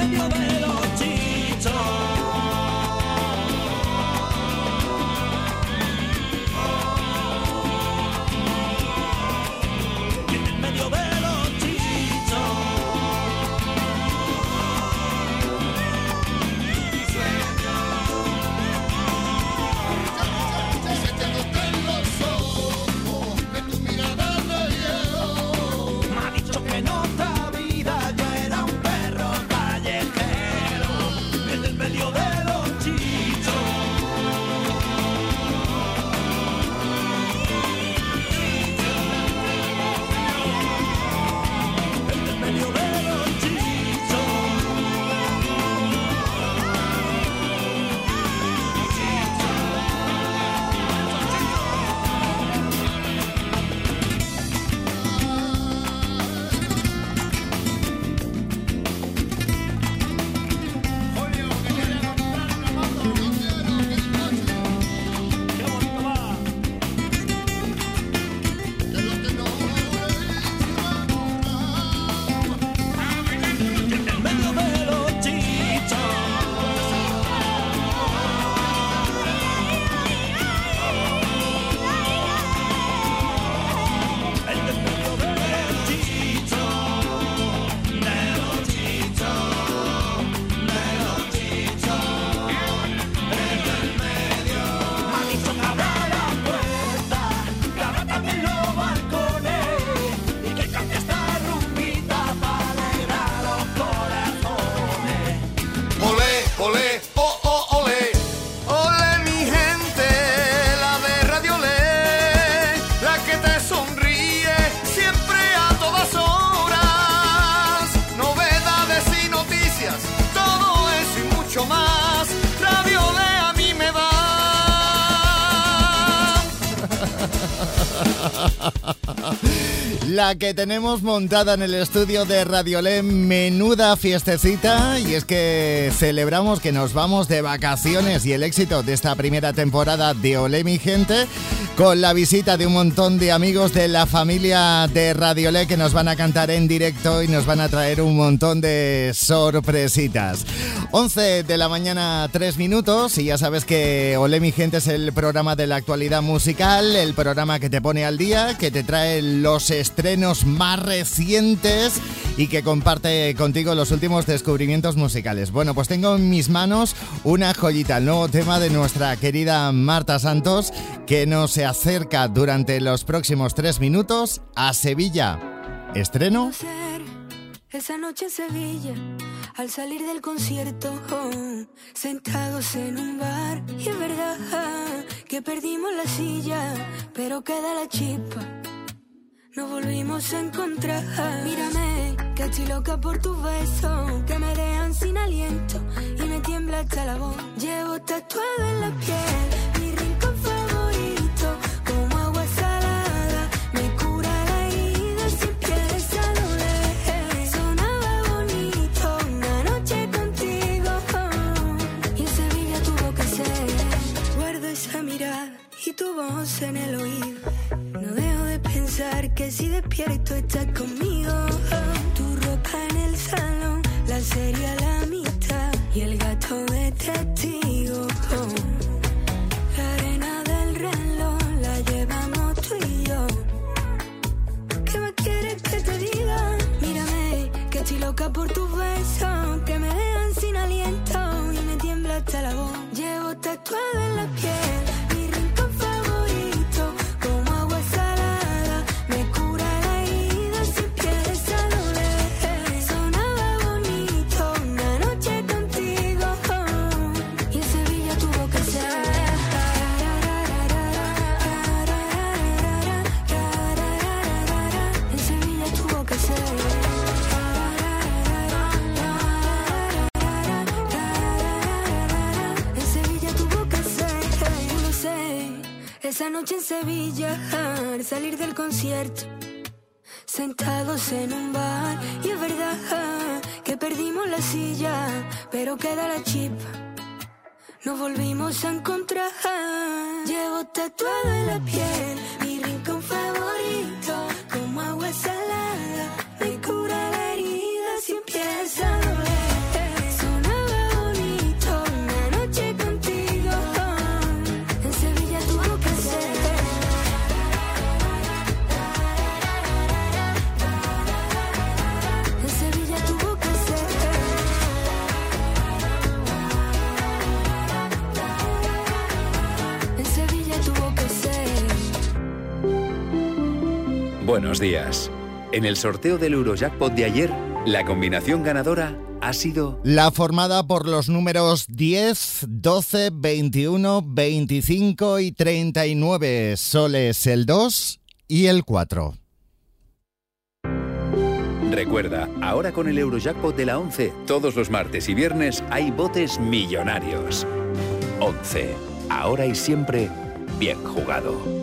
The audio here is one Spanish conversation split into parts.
medio de los chichos. Y en el medio de los chichos. Me ha dicho que en otra vida yo era un perro callejero, en el medio de los chichos. En el medio de los chichos. Qué bonito va. En el medio de los chichos. En el medio de los chichos. De los chichos. De los chichos. En el medio. Me ha dicho que abra la puerta, que abra también los balcones y que cante esta rumbita para alegrar los corazones. Olé, olé, oh, oh, olé. Olé, mi gente, la de Radio Olé, la que te sonríe siempre a todas horas. Novedades y noticias, todo eso y mucho más. Radio Olé a mí me va. La que tenemos montada en el estudio de Radio Olé, menuda fiestecita, y es que celebramos que nos vamos de vacaciones y el éxito de esta primera temporada de Olé mi gente, con la visita de un montón de amigos de la familia de Radio Olé que nos van a cantar en directo y nos van a traer un montón de sorpresitas. 11 de la mañana, 3 minutos, y ya sabes que Olé mi gente es el programa de la actualidad musical, el programa que te pone al día, que te trae los estrenos más recientes y que comparte contigo los últimos descubrimientos musicales. Bueno, pues tengo en mis manos una joyita, el nuevo tema de nuestra querida Marta Santos, que nos acerca durante los próximos 3 minutos a Sevilla. ¿Estreno? Esa noche en Sevilla, al salir del concierto, sentados en un bar, y es verdad que perdimos la silla, pero queda la chispa, nos volvimos a encontrar. Mírame, que estoy loca por tus besos, que me dejan sin aliento y me tiembla hasta la voz. Llevo tatuado en la piel mi rincón favorito, como agua salada, me cura la herida sin pies a doler. Sonaba bonito una noche contigo, y en Sevilla tuvo que ser. Guardo esa mirada y tu voz en el oído, no dejo de pensar que si despierto estás conmigo. Tu ropa en el salón, la serie a la mitad y el gato de testigo. La arena del reloj la llevamos tú y yo. ¿Qué más quieres que te diga? Mírame, que estoy loca por tus besos, que me dejan sin aliento y me tiembla hasta la voz. Llevo tatuado en la piel mi rincón favorito, como agua salada, me cura la herida sin pies a doler. Sonaba bonito una noche contigo, y en Sevilla tuvo que ser. En Sevilla tuvo que ser. En Sevilla tuvo que ser. Yo lo sé. Esa noche en Sevilla, al salir del concierto, sentados en un bar, y es verdad que perdimos la silla, pero queda la chispa, nos volvimos a encontrar. Llevo tatuado en la piel mi rincón favorito, como agua salada, me cura la herida si empieza a doler. Buenos días. En el sorteo del Eurojackpot de ayer, la combinación ganadora ha sido la formada por los números 10, 12, 21, 25 y 39, soles el 2 y el 4. Recuerda, ahora con el Eurojackpot de la 11, todos los martes y viernes hay botes millonarios. 11. Ahora y siempre, bien jugado.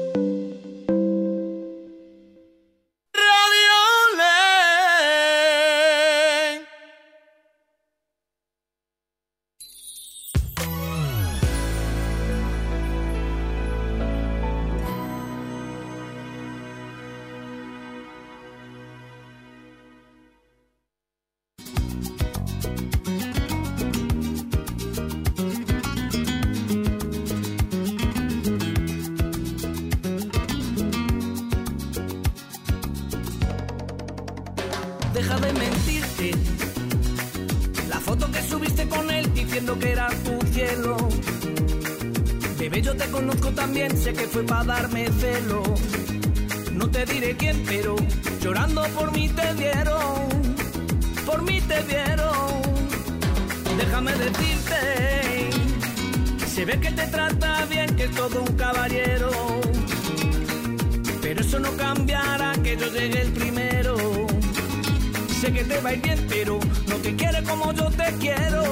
Deja de mentirte. La foto que subiste con él diciendo que era tu cielo. Bebé, yo te conozco también, sé que fue para darme celo. No te diré quién, pero llorando por mí te vieron. Por mí te vieron. Déjame decirte, se ve que te trata bien, que es todo un caballero. Pero eso no cambiará que yo llegue el primero. Sé que te va a ir bien, pero no te quiere como yo te quiero.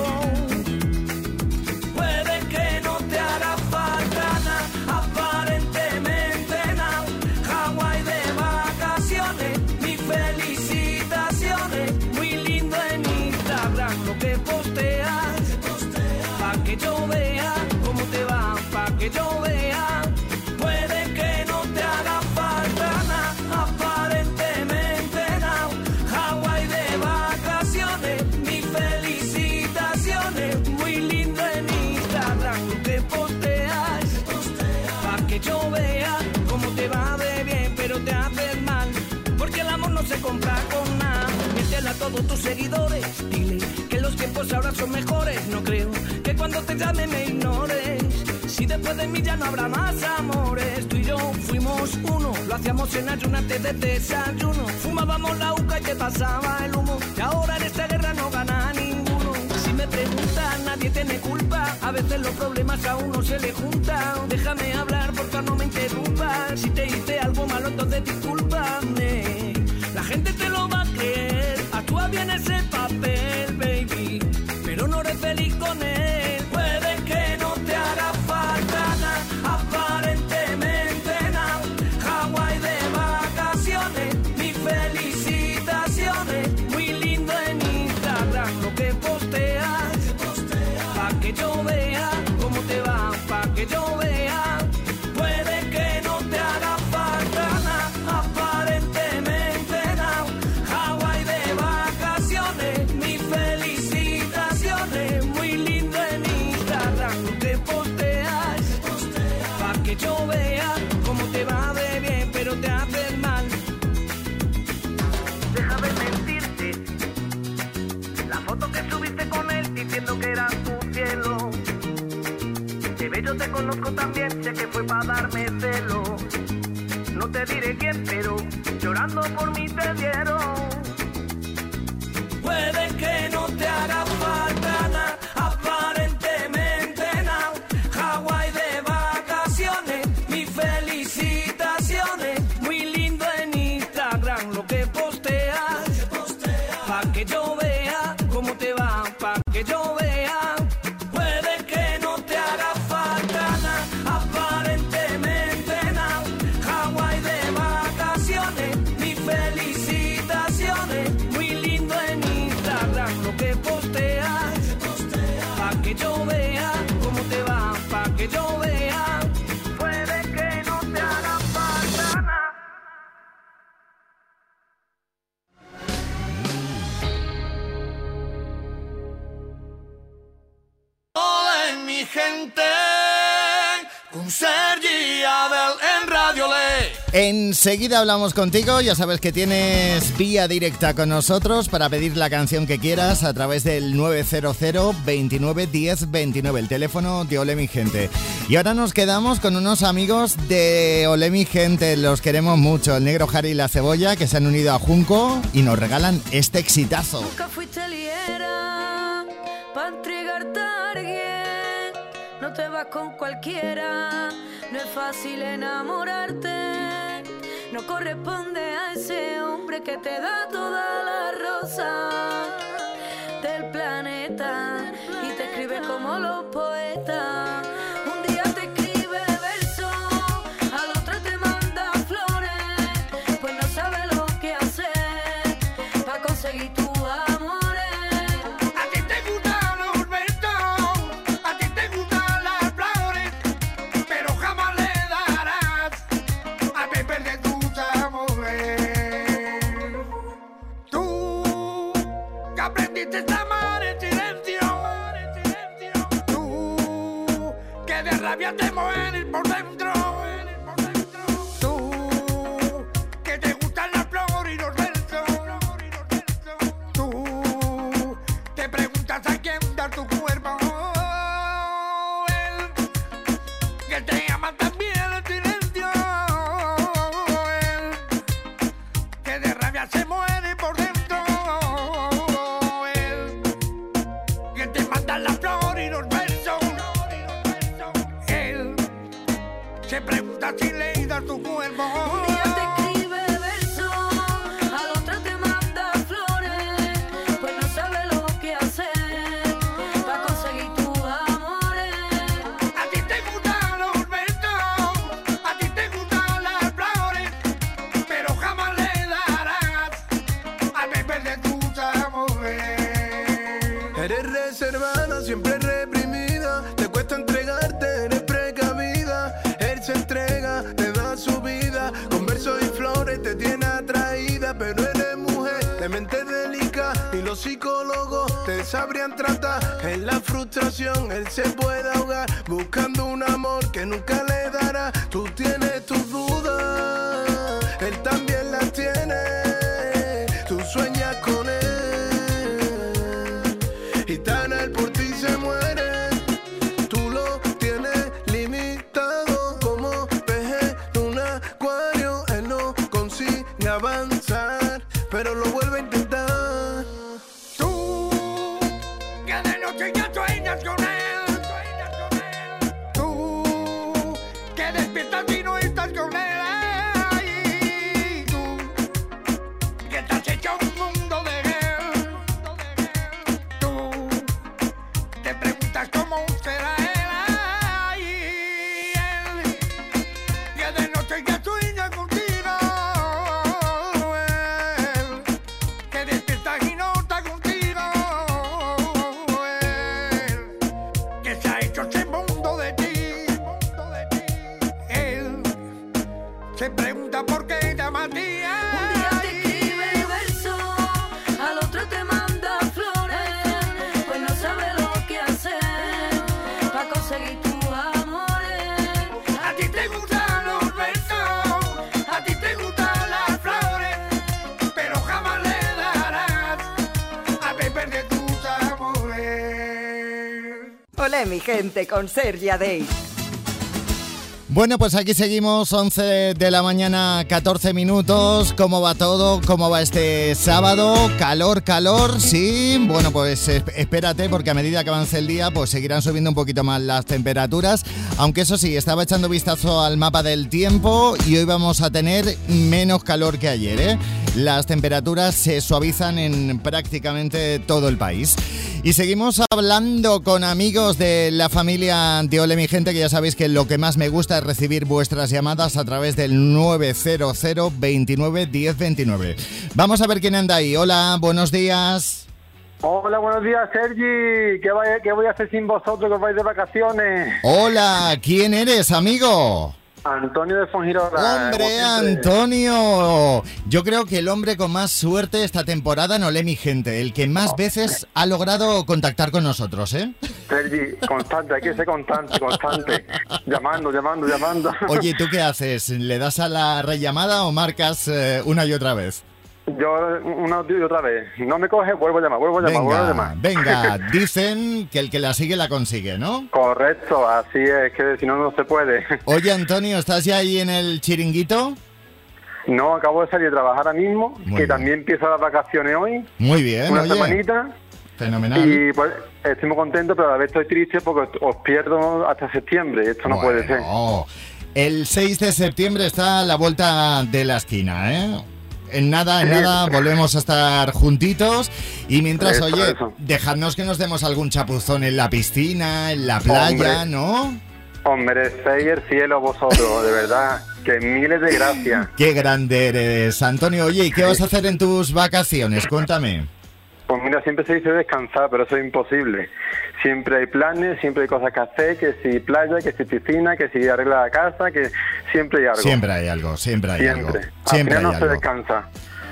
Puede que no te haga falta nada, aparentemente nada. Hawái de vacaciones, mis felicitaciones. Muy lindo en Instagram lo que posteas. Pa' que yo vea cómo te va, pa' que yo vea. Puede que no te haga falta nada, aparentemente nada. Hawái de vacaciones, mis felicitaciones. Muy lindo en Instagram lo que posteas. Pa' que yo vea cómo te va de bien, pero te haces mal. Porque el amor no se compra con nada. Miéntele a todos tus seguidores, dile que los tiempos ahora son mejores. No creo que cuando te llame me ignores. Si después de mí ya no habrá más amores. Tú y yo fuimos uno, lo hacíamos en ayunante de desayuno. Fumábamos la uca y te pasaba el humo. Y ahora en esta guerra no gana ninguno. Si me preguntan, nadie tiene culpa. A veces los problemas a uno se le juntan. Déjame hablar, por favor no me interrumpas. Si te hice algo malo, entonces discúlpame. La gente te lo va a creer. Actúa bien ese papel, baby, pero no eres feliz con él. Puede que no te haga falta nada, aparentemente nada. Hawái de vacaciones, mis felicitaciones. Muy lindo en Instagram lo que posteas. Pa' que yo vea cómo te va, pa' que yo vea. Puede que no te haga falta nada, aparentemente nada. Hawái de vacaciones, mis felicitaciones. Muy lindo en Instagram lo que posteas. Pa' que yo vea cómo te va de bien, pero te haces mal. Deja de mentirte. La foto que subiste con él diciendo que era tu cielo. Bebé, yo te conozco también, sé que fue para darme celo. No te diré quién, pero llorando por mí te dieron. Puede que no te haga falta nada, aparentemente nada. Hawái de vacaciones, mis felicitaciones. Muy lindo en Instagram lo que posteas. Pa' que yo vea cómo te va, pa' que yo vea. Puede que no te haga falta nada, aparentemente nada. Hawái de vacaciones, mis felicitaciones. Muy lindo en Instagram lo que posteas. Pa' que yo vea cómo te va, pa' que yo vea. Puede que no te haga falta nada. Ole mi gente, con Sergi Abel en Radio Le. Enseguida hablamos contigo, ya sabes que tienes vía directa con nosotros para pedir la canción que quieras a través del 900 29 10 29, el teléfono de Ole Mi Gente. Y ahora nos quedamos con unos amigos de Ole Mi Gente, los queremos mucho, el Negro Harry y la Cebolla, que se han unido a Junco y nos regalan este exitazo. Nunca fuiste liera para entregarte a alguien, no te vas con cualquiera, no es fácil enamorarte, no corresponde a ese hombre que te da toda la rosa del planeta y te escribe como los poetas. Un día te escribe versos, al otro te manda flores, pues no sabe lo que hacer para conseguir tus amores. A ti te gustan los versos, a ti te gustan las flores, pero jamás le darás a beber de tus amores. Tú, que aprendiste a amar en silencio, tú, que de rabia te mueres por dentro, tú, que te gustan las flores y los versos, tú, te preguntas a quién dar tu cuerpo, él, que te ama también en silencio, él, que de rabia se muere por dentro, él, que te manda la flor y los versos, él, se pregunta si le das tu cuerpo. Un día te escribe versos, al otro te manda flores, pues no sabe lo que hacer para conseguir tus amores. A ti te gustan los versos, a ti te gustan las flores, pero jamás le darás a beber de tus amores. Eres reservada, siempre reprimida, te cuesta entregarte, eres precavida. Él se entrega, te da su vida, con versos y flores te tiene atraída, pero eres mujer de mente delicada y los psicólogos te sabrían tratar. En la frustración él se puede ahogar, buscando un amor que nunca le dará. Tú tienes tus dudas, él también las tiene, tú sueñas con él y tan él por ti se muere. Tú lo tienes limitado como peje en un acuario. Él no consigue avanzar, pero lo vuelve a intentar. Tú, que de noche ya sueñas con él, tú, que despiertas y no estás con él. Ay, tú, que estás hecho un mundo de él, tú, te preguntas cómo será él. Ay, él, que de noche ya sueña contigo, él, que despiertas y no está contigo, él, que se ha hecho ese mundo de ti, él, se pregunta por qué te ama a ti. Un día te escribe versos, al otro te manda flores, pues no sabe lo que hacer para conseguir tus amores. A ti te gustan los versos, a ti te gustan las flores, pero jamás le darás a beber de tus amores. Olé, mi gente, con Sergi Adey. Bueno, pues aquí seguimos, 11 de la mañana, 14 minutos. ¿Cómo va todo? ¿Cómo va este sábado? Calor, calor, sí. Bueno, pues espérate, porque a medida que avance el día, pues seguirán subiendo un poquito más las temperaturas. Aunque eso sí, estaba echando vistazo al mapa del tiempo y hoy vamos a tener menos calor que ayer, ¿eh? Las temperaturas se suavizan en prácticamente todo el país. Y seguimos hablando con amigos de la familia de Ole Mi Gente, que ya sabéis que lo que más me gusta es recibir vuestras llamadas a través del 900 29 10 29. Vamos a ver quién anda ahí. Hola, buenos días. Hola, buenos días, Sergi. ¿Qué voy a hacer sin vosotros que os vais de vacaciones? Hola, ¿quién eres, amigo? Antonio de Fongirola. ¡Hombre, Antonio! Yo creo que el hombre con más suerte esta temporada en Olé mi gente, el que más veces ha logrado contactar con nosotros, ¿eh? Sergi, constante, hay que ser constante. Llamando. Oye, ¿tú qué haces? ¿Le das a la rellamada o marcas una y otra vez? Yo una y otra vez. No me coge, vuelvo a llamar. Venga, dicen que el que la sigue la consigue, ¿no? Correcto, así es, que si no, no se puede. Oye, Antonio, ¿estás ya ahí en el chiringuito? No, acabo de salir a trabajar ahora mismo, Muy que bien. también empiezo las vacaciones hoy. Muy bien, Una oye. semanita. Fenomenal. Y pues estoy muy contento, pero a la vez estoy triste porque os pierdo hasta septiembre. Esto no puede ser. El 6 de septiembre está a la vuelta de la esquina, ¿eh? En nada volvemos a estar juntitos. Y mientras, Eso, oye, eso. dejadnos que nos demos algún chapuzón en la piscina, en la playa, Hombre. ¿no? Os merecéis el cielo vosotros, de verdad. Que miles de gracias. Qué grande eres, Antonio. Oye, ¿y qué vas a hacer en tus vacaciones? Cuéntame. Pues mira, siempre se dice descansar, pero eso es imposible. Siempre hay planes, siempre hay cosas que hacer, que si playa, que si piscina, que si arregla la casa, que siempre hay algo. Siempre hay algo, siempre hay algo. Siempre. Siempre Al hay final no se algo. descansa.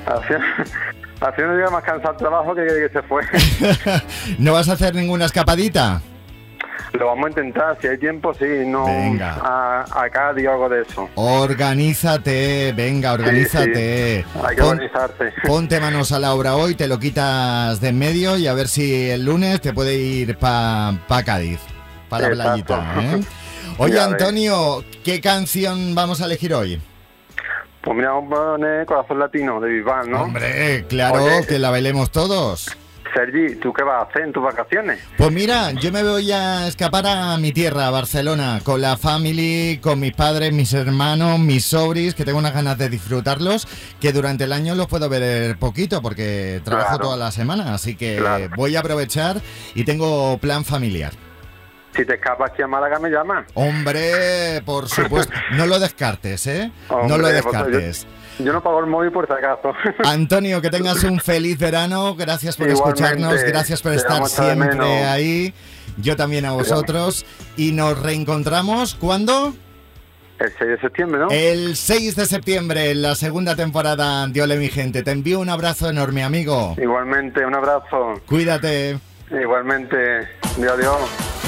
Al final no llega más cansado el trabajo que se fue. ¿No vas a hacer ninguna escapadita? Lo vamos a intentar, si hay tiempo, sí, no Venga. a Cádiz o algo de eso. Organízate, venga, organízate. Sí, hay que organizarse. Ponte manos a la obra hoy, te lo quitas de en medio y a ver si el lunes te puede ir pa Cádiz, para la Exacto. playita, ¿eh? Oye, Ya ves. Antonio, ¿qué canción vamos a elegir hoy? Pues mira, vamos a poner Corazón Latino de Bisbal, ¿no? Hombre, claro, Oye. que la bailemos todos. Sergi, ¿tú qué vas a hacer en tus vacaciones? Pues mira, yo me voy a escapar a mi tierra, a Barcelona, con la family, con mis padres, mis hermanos, mis sobris, que tengo unas ganas de disfrutarlos, que durante el año los puedo ver poquito porque trabajo Claro. toda la semana, así que Claro. voy a aprovechar y tengo plan familiar. Si te escapas aquí a Málaga, me llamas. Hombre, por supuesto, no lo descartes, ¿eh? No Hombre, lo pues, descartes. Yo no pago el móvil por si acaso. Antonio, que tengas un feliz verano, gracias por Igualmente, escucharnos, gracias por te estar vamos a echar de siempre menos. ahí, yo también a vosotros, y nos reencontramos, ¿cuándo? El 6 de septiembre, ¿no? El 6 de septiembre, en la segunda temporada de Ole mi gente. Te envío un abrazo enorme, amigo. Igualmente, un abrazo. Cuídate. Igualmente. Adiós.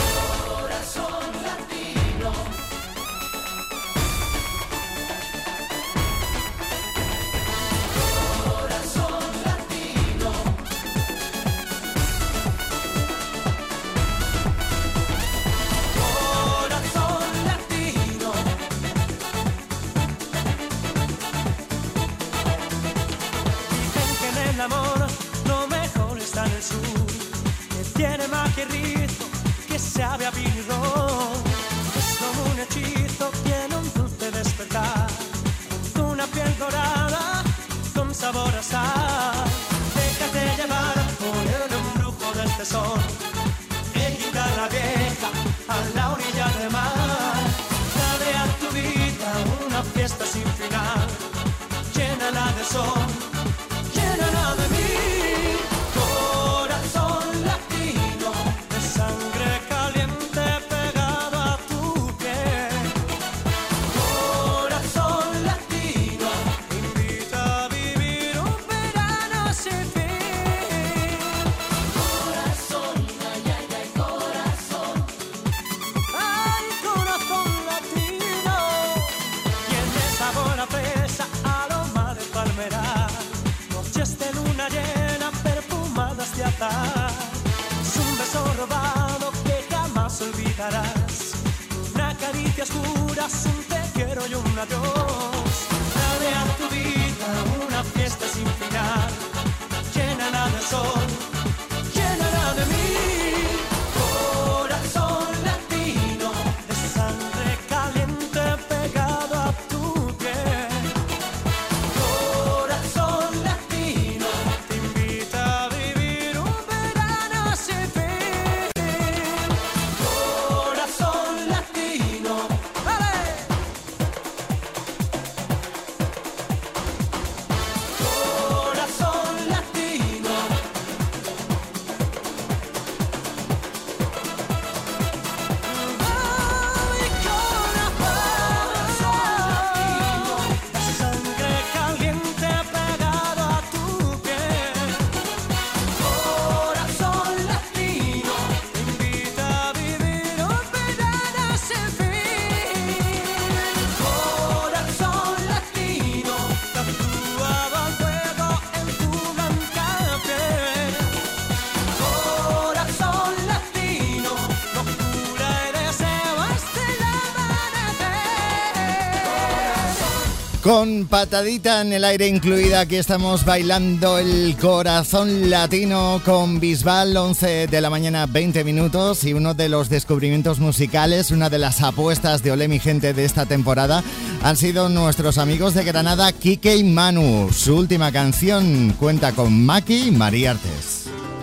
Corazón latino. Dicen que en el amor lo mejor está en el sur, que tiene magia y rizo, que sabe a vino y ron. Es como un hechizo, tiene un dulce despertar, una piel dorada con sabor a sal. Déjate llevar por el embrujo del tesoro, en guitarra vieja a la orilla del mar. Dale a tu vida una fiesta sin final, llénala de sol, llénala de mí. Corazón latino, de sangre caliente pegado a tu piel. Corazón latino, invita a vivir un verano sin fin. Corazón, ay, ay, ay, corazón. Ay, corazón latino, tiene sabor a fresa, aroma de palmera, noches de luna llena, perfumadas de azahar. Es un beso robado que jamás olvidarás, una caricia oscura, un te quiero y un adiós. Dale a tu vida una fiesta sin final, llénala de sol, llénala de mí. Corazón latino, de sangre caliente pegado a tu piel. Corazón latino, te invita a vivir un verano sin fin. Corazón latino, ¡vale! Con patadita en el aire incluida, aquí estamos bailando el corazón latino con Bisbal, 11 de la mañana, 20 minutos, y uno de los descubrimientos musicales, una de las apuestas de Olé mi gente de esta temporada, han sido nuestros amigos de Granada, Quique y Manu. Su última canción cuenta con Maki y María Artes.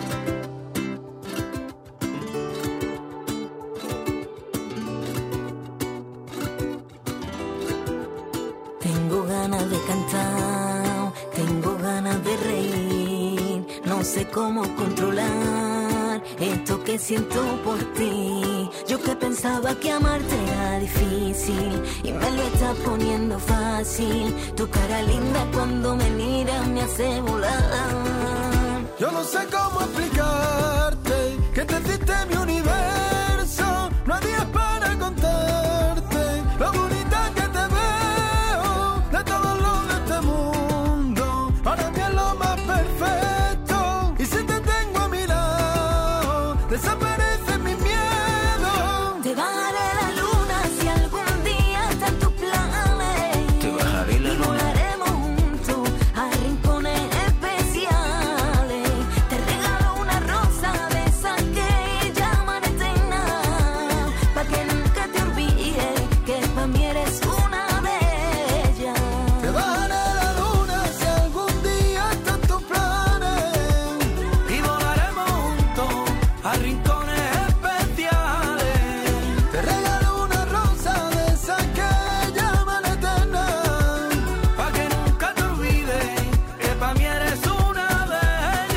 Sé cómo controlar esto que siento por ti. Yo que pensaba que amarte era difícil y me lo estás poniendo fácil. Tu cara linda cuando me miras me hace volar. Yo no sé cómo explicarte que te hiciste mi universo. No hay días para contarte lo bonita que te veo. De todos los de este mundo, para mí es lo más perfecto. Desaparece mi miedo. Te bajaré la luna si algún día está en tus planes. Te bajaré la luna. Volaremos juntos a rincones especiales. Te regalo una rosa de esas que llaman eterna, pa' que nunca te olvides que pa' mí eres una de ellas. Te bajaré la luna si algún día está en tus planes. Y volaremos juntos a rincones especiales. Te regalo una rosa de esas que llaman eterna, pa' que nunca te olvides que pa' mí eres una de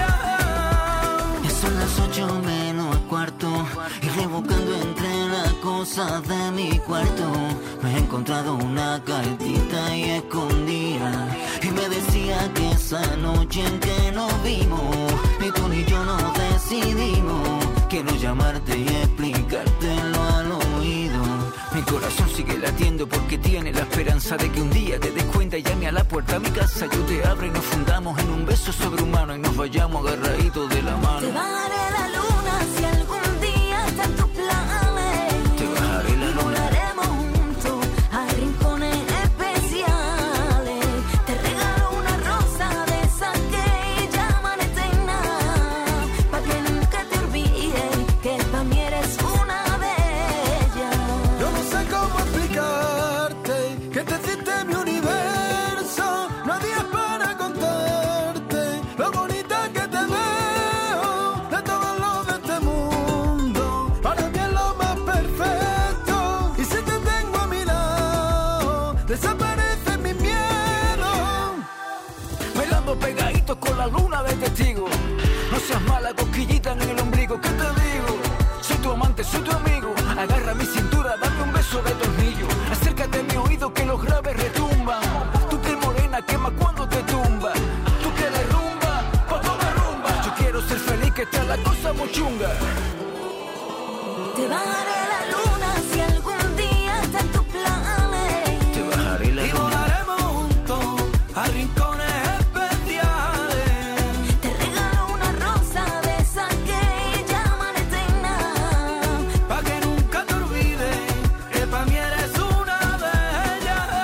ellas. Son las 8 menos cuarto y rebuscando entre las cosas de mi cuarto me he encontrado una cartita y escondida y me decía que esa noche en que nos vimos ni tú ni yo nos decidimos. Quiero llamarte y explicártelo al oído. Mi corazón sigue latiendo porque tiene la esperanza de que un día te des cuenta y llame a la puerta a mi casa. Yo te abro y nos fundamos en un beso sobrehumano y nos vayamos agarraditos de la mano. Te bajaré la luna si algún día está en tus planes. Te bajaré la luna. Volaremos juntos a rincones especiales. Te regalo una rosa de esas que llaman eterna, pa' que nunca te olvides que pa' mí eres una de ellas. Yo no sé cómo explicarte que te hiciste mi universo. No hay días para contarte lo bonita que te veo. De todos los de este mundo, para mí es lo más perfecto. Y si te tengo a mi lado, desaparece mi miedo. Bailando pegaditos con la luna de testigo. No seas mala, cosquillita en el ombligo. ¿Qué te digo? Soy tu amante, soy tu amigo. Agarra mi cintura, dame un beso de tornillo. Acércate a mi oído que los graves retumban. Tú que morena quema cuando te tumba. Tú quieres rumba, pues toma rumba. Yo quiero ser feliz, que está la cosa muy chunga. Te bajaré la luna si algún día está en tus planes. Te bajaré la luna. Y volaremos juntos a rincones especiales. Te regalo una rosa de esas que llaman eterna, Pa' que nunca te olvides que pa' mí eres una de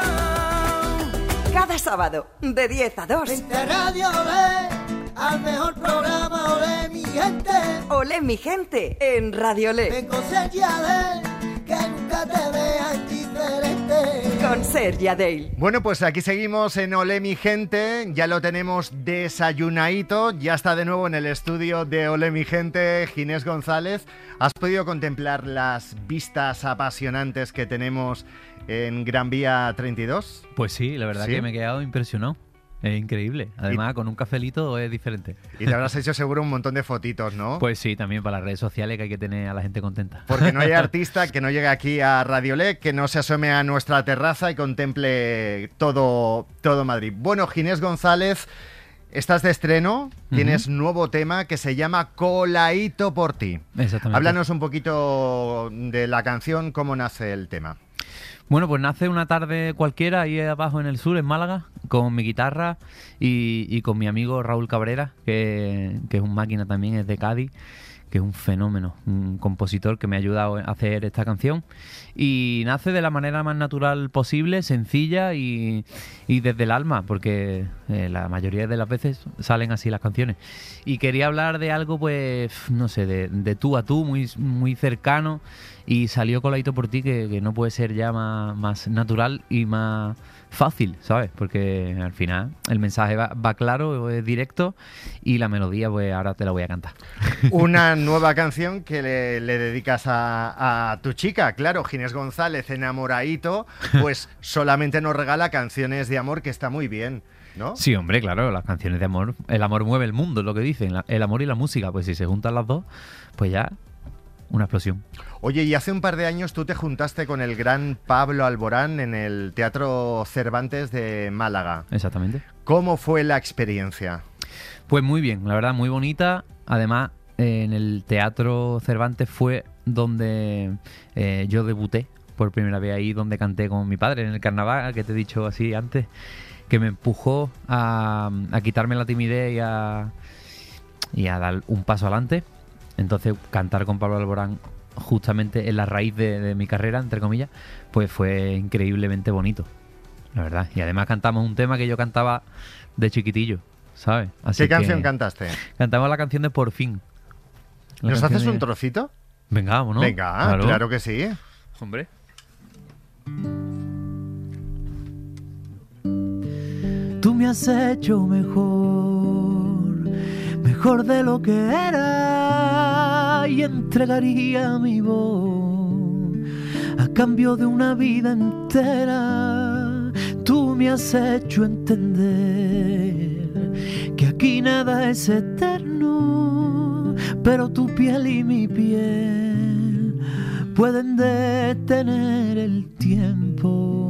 ellas. Cada sábado, de 10 a 2. Vente Radio Olé, al mejor programa Olé mi gente. Olé mi gente en Radio Olé. Vengo Sergio Adel, que nunca te veas indiferente. Con Sergio Dale. Bueno, pues aquí seguimos en Olé mi gente, ya lo tenemos desayunadito, ya está de nuevo en el estudio de Olé mi gente, Ginés González. ¿Has podido contemplar las vistas apasionantes que tenemos en Gran Vía 32? Pues sí, la verdad ¿Sí? que me he quedado impresionado. Es increíble. Además, con un cafelito es diferente. Y te habrás hecho seguro un montón de fotitos, ¿no? Pues sí, también para las redes sociales, que hay que tener a la gente contenta. Porque no hay artista que no llegue aquí a Radio Olé, que no se asome a nuestra terraza y contemple todo Madrid. Bueno, Ginés González, estás de estreno, tienes nuevo tema que se llama Colaíto por ti. Exactamente. Háblanos un poquito de la canción, cómo nace el tema. Bueno, pues nace una tarde cualquiera ahí abajo en el sur, en Málaga, con mi guitarra y con mi amigo Raúl Cabrera, que es un máquina también, es de Cádiz, que es un fenómeno, un compositor que me ha ayudado a hacer esta canción, y nace de la manera más natural posible, sencilla y desde el alma, porque la mayoría de las veces salen así las canciones. Y quería hablar de algo, pues, no sé, de tú a tú, muy, muy cercano, y salió Coladito por ti, que no puede ser ya más natural y más fácil, ¿sabes? Porque al final el mensaje va claro, es directo, y la melodía, pues ahora te la voy a cantar. Una nueva canción que le dedicas a tu chica, claro, Ginés González, enamoradito, pues solamente nos regala canciones de amor, que está muy bien, ¿no? Sí, hombre, claro, las canciones de amor, el amor mueve el mundo, es lo que dicen, el amor y la música, pues si se juntan las dos, pues ya, una explosión. Oye, y hace un par de años tú te juntaste con el gran Pablo Alborán en el Teatro Cervantes de Málaga. Exactamente. ¿Cómo fue la experiencia? Pues muy bien, la verdad, muy bonita. Además, en el Teatro Cervantes fue donde yo debuté por primera vez, ahí donde canté con mi padre en el carnaval, que te he dicho así antes, que me empujó a quitarme la timidez y a dar un paso adelante. Entonces, cantar con Pablo Alborán justamente en la raíz de mi carrera, entre comillas, pues fue increíblemente bonito, la verdad. Y además cantamos un tema que yo cantaba de chiquitillo, ¿sabes? Así ¿Qué canción cantaste? Cantamos la canción de Por fin. ¿Nos haces un trocito? Venga, ¿no? Venga, claro que sí. Hombre. Tú me has hecho mejor de lo que era, y entregaría mi voz a cambio de una vida entera. Tú me has hecho entender que aquí nada es eterno, pero tu piel y mi piel pueden detener el tiempo.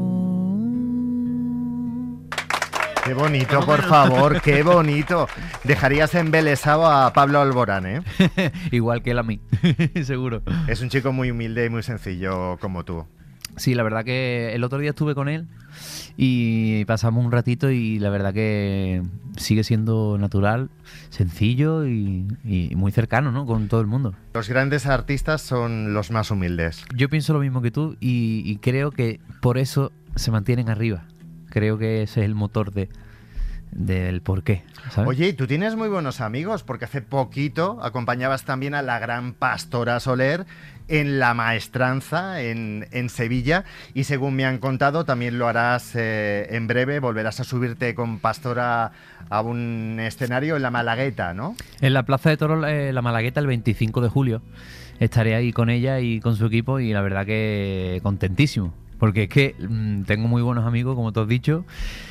Qué bonito, por favor, qué bonito. Dejarías embelesado a Pablo Alborán, ¿eh? Igual que él a mí, seguro. Es un chico muy humilde y muy sencillo como tú. Sí, la verdad que el otro día estuve con él y pasamos un ratito, y la verdad que sigue siendo natural, sencillo y muy cercano, ¿no? Con todo el mundo. Los grandes artistas son los más humildes. Yo pienso lo mismo que tú, y creo que por eso se mantienen arriba. Creo que ese es el motor del porqué, ¿sabes? Oye, y tú tienes muy buenos amigos, porque hace poquito acompañabas también a la gran Pastora Soler en La Maestranza, en Sevilla, y según me han contado, también lo harás en breve, volverás a subirte con Pastora a un escenario en La Malagueta, ¿no? En la Plaza de Toros, La Malagueta, el 25 de julio. Estaré ahí con ella y con su equipo, y la verdad que contentísimo. Porque es que tengo muy buenos amigos, como tú has dicho,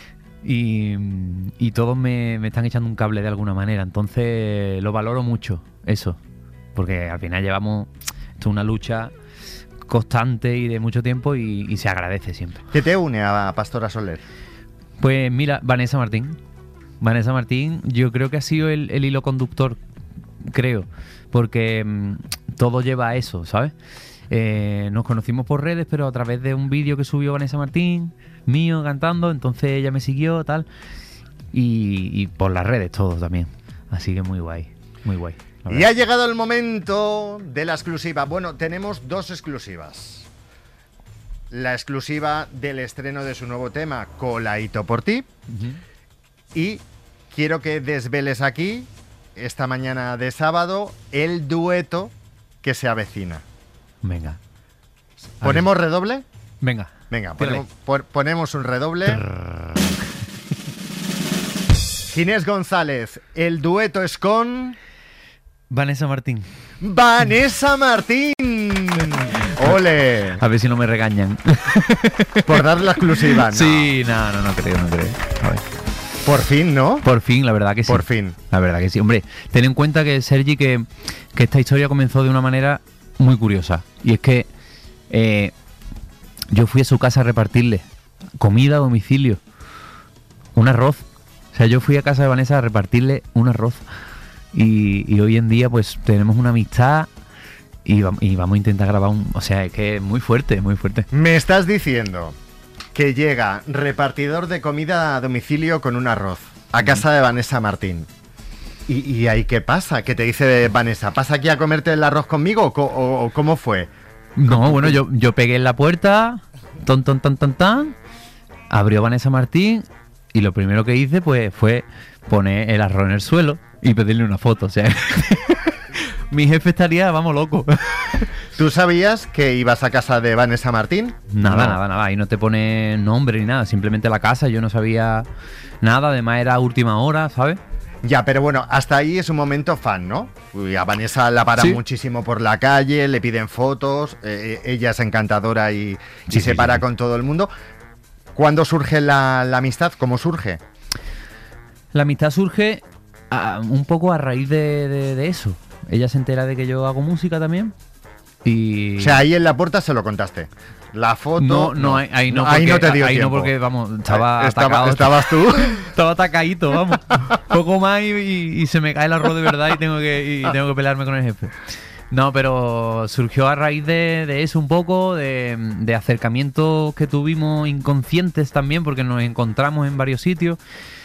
y todos me están echando un cable de alguna manera. Entonces lo valoro mucho, eso. Porque al final llevamos una lucha constante y de mucho tiempo, y se agradece siempre. ¿Qué te une a Pastora Soler? Pues mira, Vanessa Martín. Vanessa Martín, yo creo que ha sido el hilo conductor, creo. Porque todo lleva a eso, ¿sabes? Nos conocimos por redes, pero a través de un vídeo que subió Vanessa Martín, mío, cantando. Entonces ella me siguió, tal, y por las redes todo también. Así que muy guay, muy guay. Y ha llegado el momento de la exclusiva. Bueno, tenemos dos exclusivas. La exclusiva del estreno de su nuevo tema, Coladito por ti. Y quiero que desveles aquí, esta mañana de sábado, el dueto que se avecina. Venga. ¿Ponemos redoble? Venga. Venga, ponemos un redoble. Ginés González, el dueto es con... Vanessa Martín. ¡Vanessa Martín! ¡Ole! A ver si no me regañan. Por dar la exclusiva, ¿no? Sí, no creo. A ver. Por fin, ¿no? Por fin, la verdad que sí. Por fin. La verdad que sí. Hombre, ten en cuenta que, Sergi, que esta historia comenzó de una manera muy curiosa. Y es que yo fui a su casa a repartirle comida a domicilio. Un arroz. O sea, yo fui a casa de Vanessa a repartirle un arroz. Y hoy en día pues tenemos una amistad y vamos a intentar grabar o sea, es que es muy fuerte, muy fuerte. Me estás diciendo que llega repartidor de comida a domicilio con un arroz a casa de Vanessa Martín. ¿Y ahí qué pasa? ¿Qué te dice Vanessa? ¿Pasa aquí a comerte el arroz conmigo o cómo fue? No, bueno, yo pegué en la puerta, tan, abrió Vanessa Martín y lo primero que hice pues fue poner el arroz en el suelo y pedirle una foto, o sea... Mi jefe estaría, vamos, loco. ¿Tú sabías que ibas a casa de Vanessa Martín? Nada. Ahí no te pone nombre ni nada. Simplemente la casa. Yo no sabía nada. Además era última hora, ¿sabes? Ya, pero bueno, hasta ahí es un momento fan, ¿no? Uy, a Vanessa la paran muchísimo por la calle, le piden fotos. Ella es encantadora y se para con todo el mundo. ¿Cuándo surge la amistad? ¿Cómo surge? La amistad surge un poco a raíz de eso. Ella se entera de que yo hago música también y... O sea, ahí en la puerta se lo contaste. La foto... No, ahí no. Ahí no te dio ahí tiempo. No, porque, vamos, estaba atacado. ¿Estabas tú? Estaba atacadito, vamos. Poco más y se me cae el arroz de verdad y tengo que pelearme con el jefe. No, pero surgió a raíz de eso un poco, de acercamientos que tuvimos inconscientes también, porque nos encontramos en varios sitios.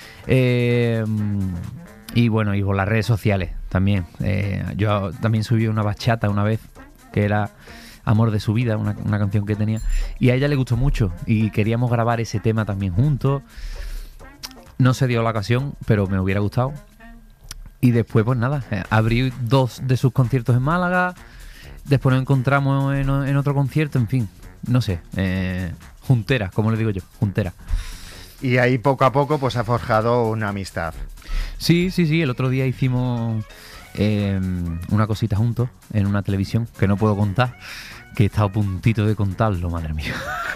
Y bueno, y por las redes sociales también. Yo también subí una bachata una vez, que era Amor de su vida, una canción que tenía. Y a ella le gustó mucho y queríamos grabar ese tema también juntos. No se dio la ocasión, pero me hubiera gustado. Y después, pues nada, abrí 2 de sus conciertos en Málaga. Después nos encontramos en otro concierto, en fin, no sé. Junteras, como le digo yo, junteras. Y ahí poco a poco pues ha forjado una amistad. Sí. El otro día hicimos una cosita juntos en una televisión que no puedo contar, que he estado a puntito de contarlo, madre mía.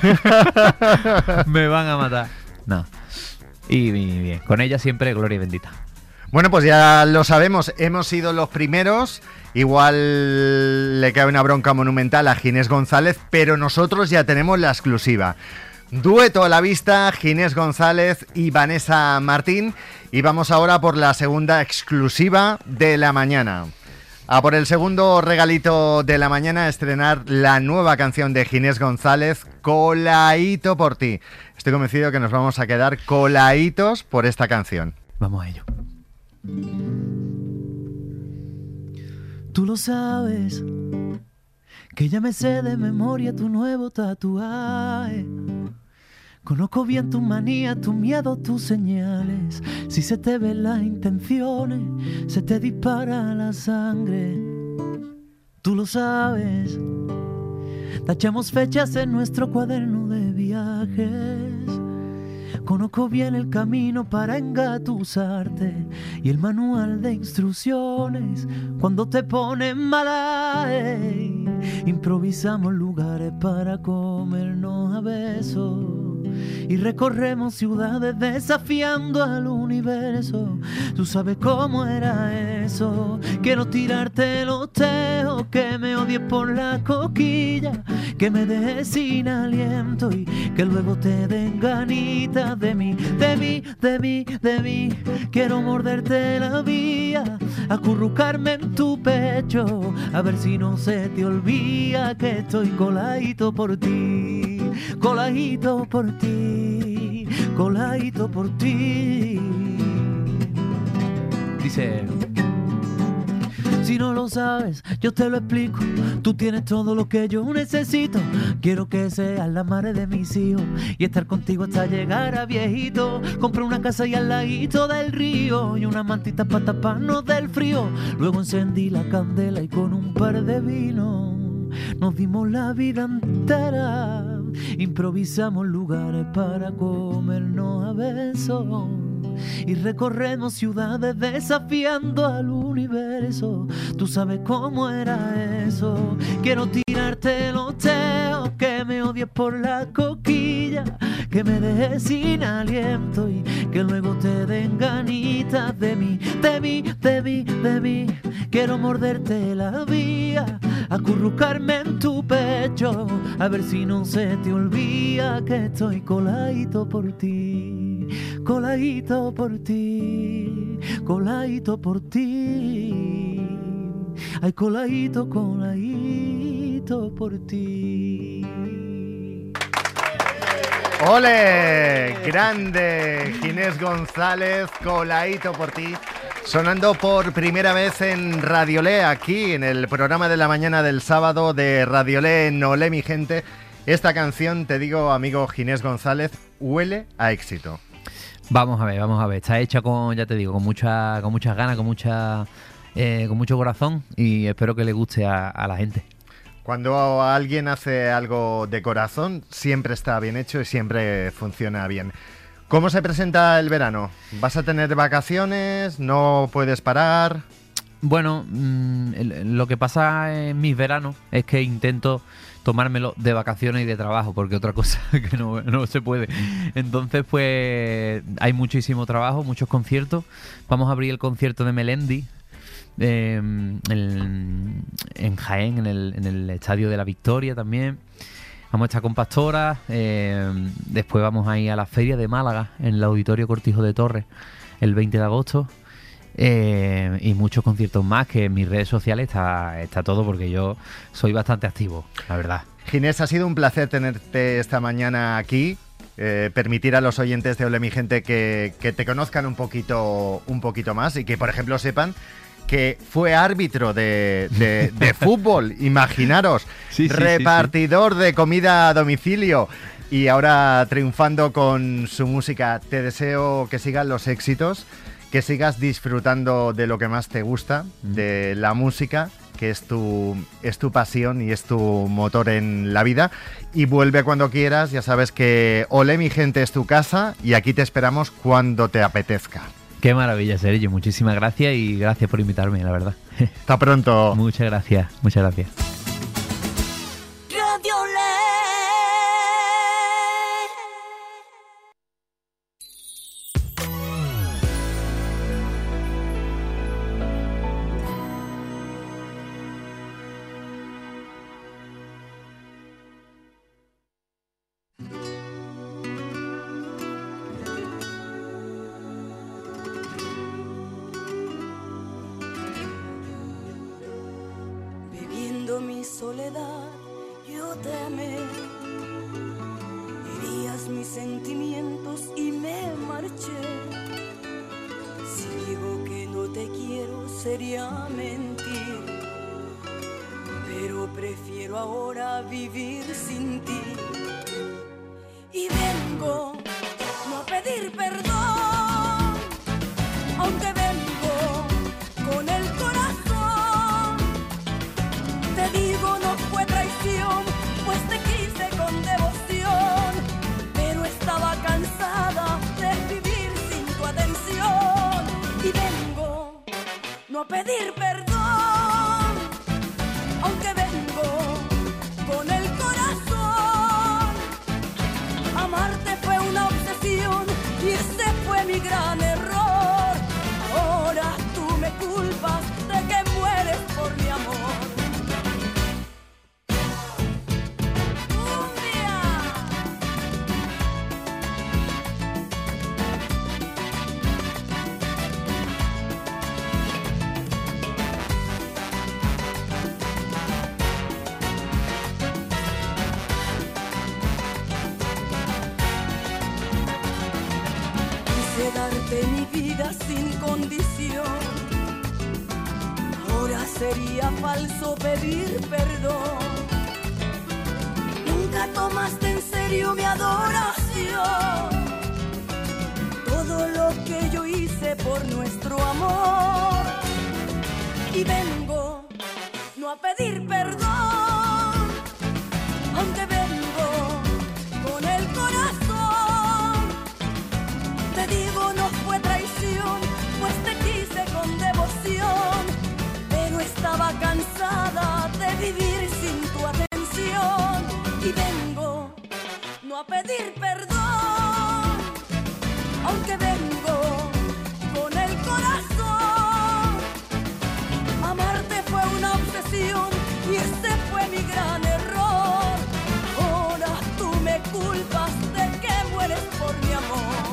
Me van a matar. No. Y bien, con ella siempre gloria y bendita. Bueno, pues ya lo sabemos, hemos sido los primeros. Igual le cae una bronca monumental a Ginés González, pero nosotros ya tenemos la exclusiva. Dueto a la vista, Ginés González y Vanessa Martín. Y vamos ahora por la segunda exclusiva de la mañana. A por el segundo regalito de la mañana, estrenar la nueva canción de Ginés González, Colaíto por ti. Estoy convencido que nos vamos a quedar colaitos por esta canción. Vamos a ello. Tú lo sabes, que ya me sé de memoria tu nuevo tatuaje. Conozco bien tus manías, tus miedos, tus señales. Si se te ven las intenciones, se te dispara la sangre. Tú lo sabes, tachamos fechas en nuestro cuaderno de viajes. Conozco bien el camino para engatusarte y el manual de instrucciones cuando te pones mala. Improvisamos lugares para comernos a besos y recorremos ciudades desafiando al universo. Tú sabes cómo era eso. Quiero tirarte los teos, que me odies por la coquilla, que me dejes sin aliento y que luego te den ganitas de mí. Quiero morderte la vía, acurrucarme en tu pecho, a ver si no se te olvida que estoy coladito por ti, coladito por ti, coladito por ti. Dice... Si no lo sabes, yo te lo explico. Tú tienes todo lo que yo necesito. Quiero que seas la madre de mis hijos y estar contigo hasta llegar a viejito. Compré una casa y al ladito del río y una mantita para taparnos del frío. Luego encendí la candela y con un par de vinos nos dimos la vida entera. Improvisamos lugares para comernos a besos y recorremos ciudades desafiando al universo. Tú sabes cómo era eso. Quiero tirarte los teos, que me odies por la coquilla, que me dejes sin aliento y que luego te den ganitas de mí. Quiero morderte la vía, acurrucarme en tu pecho, a ver si no se te olvida que estoy coladito por ti, coladito por ti, coladito por ti. Ay, coladito, coladito por ti. ¡Ole! Grande, Ginés González, coladito por ti. Sonando por primera vez en Radiolé, aquí en el programa de la mañana del sábado de Radiolé en Olé mi gente. Esta canción, te digo, amigo Ginés González, huele a éxito. Vamos a ver. Está hecha con, ya te digo, con muchas ganas, con mucho corazón, y espero que le guste a la gente. Cuando alguien hace algo de corazón, siempre está bien hecho y siempre funciona bien. ¿Cómo se presenta el verano? ¿Vas a tener vacaciones? ¿No puedes parar? Bueno, lo que pasa en mis veranos es que intento tomármelo de vacaciones y de trabajo, porque otra cosa que no se puede. Entonces, pues hay muchísimo trabajo, muchos conciertos. Vamos a abrir el concierto de Melendi en Jaén, en el Estadio de la Victoria también. Vamos a estar con Pastora, después vamos a ir a la Feria de Málaga en el Auditorio Cortijo de Torres el 20 de agosto y muchos conciertos más, que en mis redes sociales está todo, porque yo soy bastante activo, la verdad. Ginés, ha sido un placer tenerte esta mañana aquí, permitir a los oyentes de Olé mi gente que te conozcan un poquito más y que, por ejemplo, sepan que fue árbitro de fútbol, imaginaros, sí, repartidor de comida a domicilio y ahora triunfando con su música. Te deseo que sigan los éxitos, que sigas disfrutando de lo que más te gusta, de la música, que es tu pasión y es tu motor en la vida, y vuelve cuando quieras. Ya sabes que Olé mi gente es tu casa y aquí te esperamos cuando te apetezca. Qué maravilla, Sergio. Muchísimas gracias y gracias por invitarme, la verdad. Hasta pronto. Muchas gracias. Mi soledad, yo te amé, herías mis sentimientos y me marché. Si digo que no te quiero sería mentir, pero prefiero ahora vivir sin ti. Y vengo no a pedir perdón, aunque vengo con el corazón. Te digo, no fue traición, pues te quise con devoción, pero estaba cansada de vivir sin tu atención. Y vengo no a pedir perdón, aunque vengo con el corazón. Amarte fue una obsesión y ese fue mi gran error. Ahora tú me culpas de que mueres por mi amor. Darte mi vida sin condición. Ahora sería falso pedir perdón. Nunca tomaste en serio mi adoración, todo lo que yo hice por nuestro amor. Y vengo no a pedir perdón, aunque vengo con el corazón. Te digo, no fue traición, pues te quise con devoción, pero estaba cansada de vivir sin tu atención. Y vengo no a pedir perdón, aunque vengo con el corazón. Amarte fue una obsesión y ese fue mi gran error. Ahora tú me culpas de que mueres por mi amor.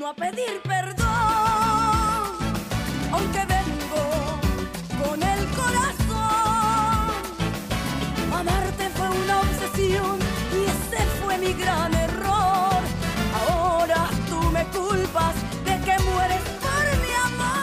no a pedir perdón, aunque vengo con el corazón. Amarte fue una obsesión y ese fue mi gran error. Ahora tú me culpas de que mueres por mi amor.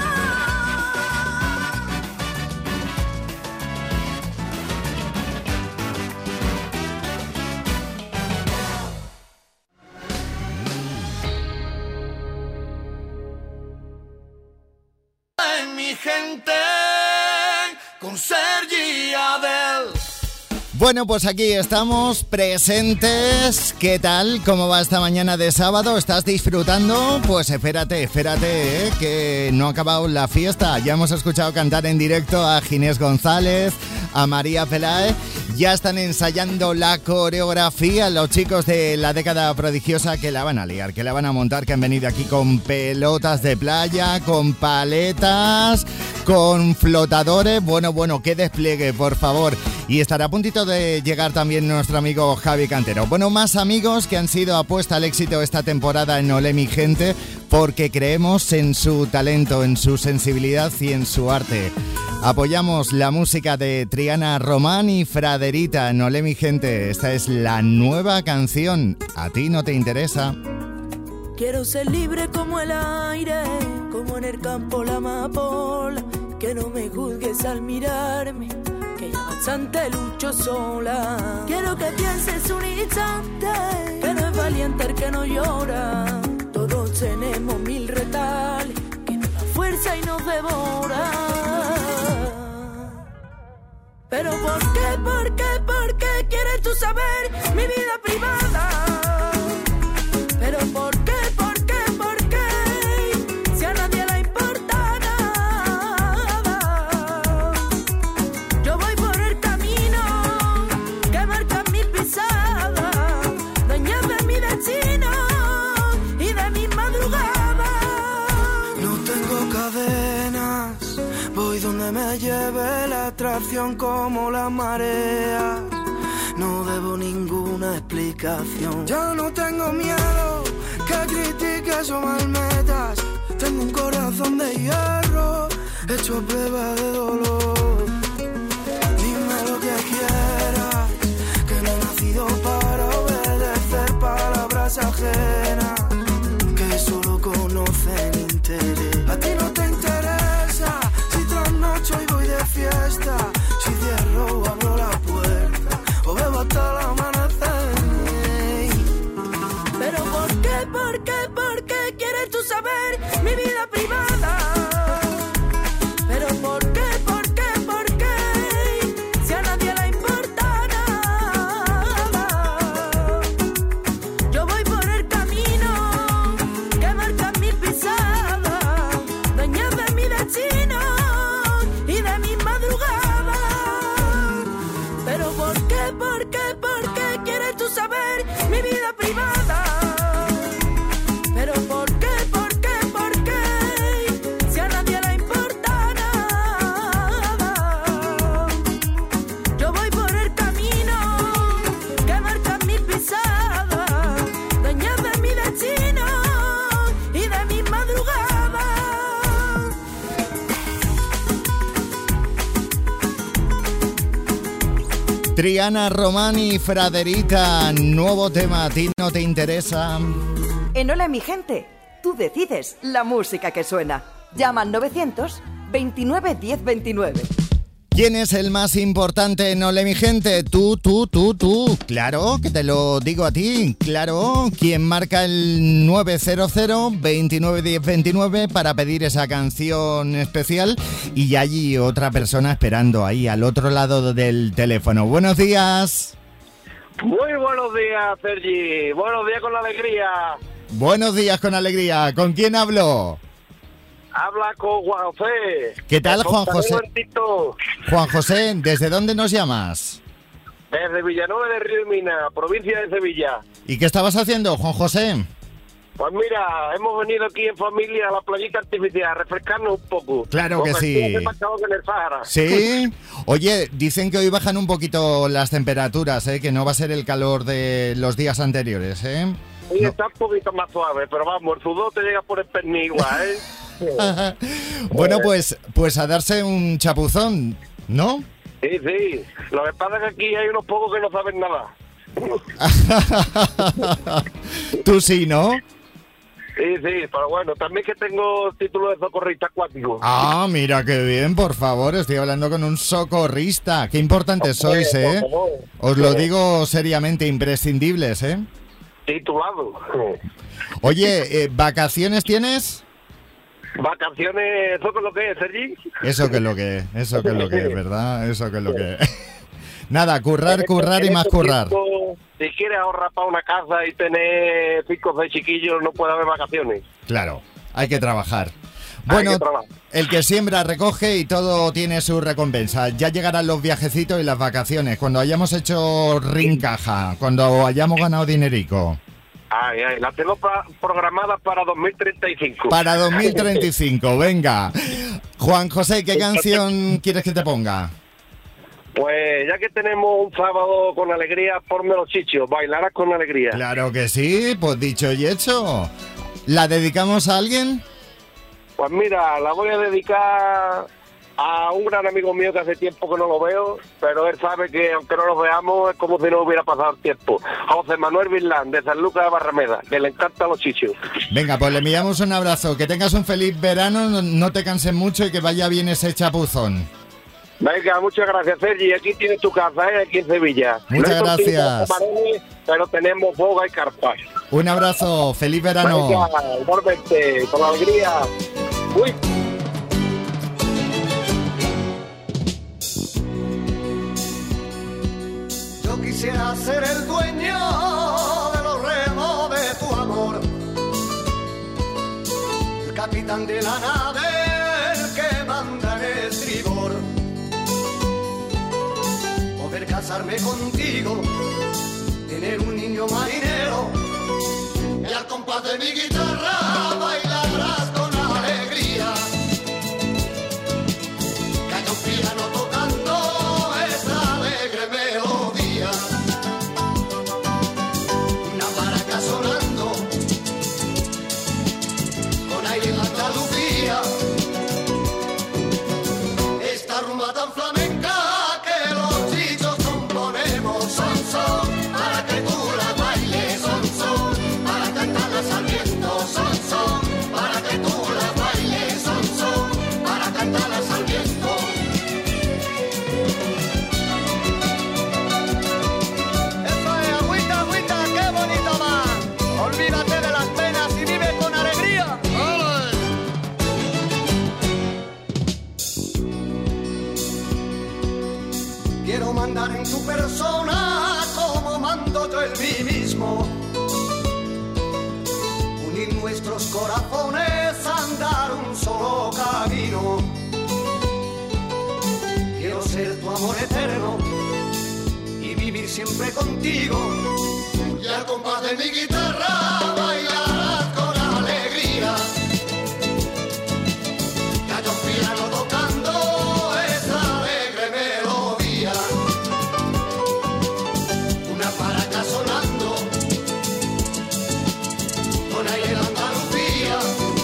Mi gente con Sergi y Adel. Bueno, pues aquí estamos presentes. ¿Qué tal? ¿Cómo va esta mañana de sábado? ¿Estás disfrutando? Pues espérate, que no ha acabado la fiesta. Ya hemos escuchado cantar en directo a Ginés González, a María Peláez. Ya están ensayando la coreografía los chicos de La Década Prodigiosa, que la van a liar, que la van a montar, que han venido aquí con pelotas de playa, con paletas, con flotadores. Bueno, qué despliegue, por favor. Y estará a puntito de llegar también nuestro amigo Javi Cantero. Bueno, más amigos que han sido apuesta al éxito esta temporada en Olé mi gente, porque creemos en su talento, en su sensibilidad y en su arte. Apoyamos la música de Triana Román y Fraderita en Olé mi gente. Esta es la nueva canción. ¿A ti no te interesa? Quiero ser libre como el aire, como en el campo la amapola. Que no me juzgues al mirarme, que ya bastante lucho sola. Quiero que pienses un instante, que no es valiente el que no llora. Todos tenemos mil retales, que nos da fuerza y nos devora. Pero ¿por qué quieres tú saber mi vida privada? Pero ¿por qué? Si a nadie le importa nada. Yo voy por el camino que marca mi pisada, dueña de mi destino y de mi madrugada. No tengo cadenas, voy donde me lleve la atracción como la marea. No debo ninguna explicación. Ya no tengo miedo que critiques o malmetas. Tengo un corazón de hierro hecho a prueba de dolor. Dime lo que quieras, que no he nacido para obedecer palabras ajenas que solo conocen interés. A ti no te interesa si trasnocho y voy de fiesta, si cierro o abro la puerta o bebo hasta el amanecer. Pero ¿por qué quieres tú saber mi vida privada? Pero ¿por qué? Si a nadie le importa nada. Yo voy por el camino que marca mi pisada, dueña de mi destino y de mi madrugada. Pero ¿por qué quieres tú saber mi vida privada? Pero ¿por qué? Si a nadie le importa nada. Yo voy por el camino que marca mi pisada, dueña de mi destino y de mi madrugada. Triana Román y Fraderita, nuevo tema, ¿a ti no te interesa? En Hola mi gente, tú decides la música que suena. Llama al 929 1029. ¿Quién es el más importante en Olé mi gente? Tú. Claro, que te lo digo a ti. Claro, quien marca el 900 29 1029 para pedir esa canción especial, y hay otra persona esperando ahí al otro lado del teléfono. Buenos días. Muy buenos días, Sergi. Buenos días con la alegría. Buenos días con alegría. ¿Con quién hablo? Habla con Juan José. ¿Qué tal, Juan José? Momentito. Juan José, ¿desde dónde nos llamas? Desde Villanueva de Río Mina, provincia de Sevilla. ¿Y qué estabas haciendo, Juan José? Pues mira, hemos venido aquí en familia a la playita artificial a refrescarnos un poco. Claro que sí. Hace más calor que en el Sahara. Sí. Oye, dicen que hoy bajan un poquito las temperaturas, ¿eh? Que no va a ser el calor de los días anteriores, ¿eh? Y No. está un poquito más suave, pero vamos, el sudor te llega por el pernil igual, ¿eh? Bueno, pues a darse un chapuzón, ¿no? Sí, sí. Lo que pasa es que aquí hay unos pocos que no saben nada. Tú sí, ¿no? Sí, sí, pero bueno, también que tengo título de socorrista acuático. Ah, mira qué bien, por favor, estoy hablando con un socorrista. Qué importantes sois, ¿eh? Por favor. Os lo digo seriamente, imprescindibles, ¿eh? Titulado. Oye, ¿vacaciones tienes? Vacaciones, ¿eso es lo que es, Sergi? Eso que es lo que es, ¿verdad? Eso que es lo que es. Nada, currar y más currar. Si quieres ahorrar para una casa y tener 5 o 6 chiquillos, no puede haber vacaciones. Claro, hay que trabajar. Bueno, Hay que trabajar. el que siembra recoge y todo tiene su recompensa. Ya llegarán los viajecitos y las vacaciones, cuando hayamos hecho rincaja, cuando hayamos ganado dinerico. Ay, la tengo programada para 2035. Para 2035, venga. Juan José, ¿qué canción quieres que te ponga? Pues ya que tenemos un sábado con alegría, ponme los chichos, bailarás con alegría. Claro que sí, pues dicho y hecho. ¿La dedicamos a alguien? Pues mira, la voy a dedicar a un gran amigo mío que hace tiempo que no lo veo, pero él sabe que aunque no lo veamos es como si no hubiera pasado el tiempo. José Manuel Vilán, de San Lucas de Barrameda, que le encantan los chichos. Venga, pues le enviamos un abrazo. Que tengas un feliz verano, no te canses mucho y que vaya bien ese chapuzón. Venga, muchas gracias, Sergi. Aquí tienes tu casa, aquí en Sevilla. Muchas No es gracias. camarones, pero tenemos boga y carpas. Un abrazo, feliz verano. Venga, igualmente, con alegría. Uy. Yo quisiera ser el dueño de los remos de tu amor, el capitán de la nave, el que manda en el estribor, poder casarme contigo, tener un niño marinero y al compás de mi guitarra bailarás con alegría, que haya un piano tocando esta alegre melodía, una maraca sonando con aire en Andalucía, esta rumba tan flamenca que los chichos componemos, son para que tú la bailes, son para cantarlas al viento, son para que tú la bailes, son para cantarlas al viento. Eso es, agüita, agüita, qué bonito va. Olvídate de las penas y vive con alegría. Quiero mandar en tu persona como mando yo en mí mismo, unir nuestros corazones, andar un solo camino. Quiero ser tu amor eterno y vivir siempre contigo, y al compás de mi guitarra bailarás con alegría, que haya un piano tocando esa alegre melodía, una maraca sonando con aire de Andalucía,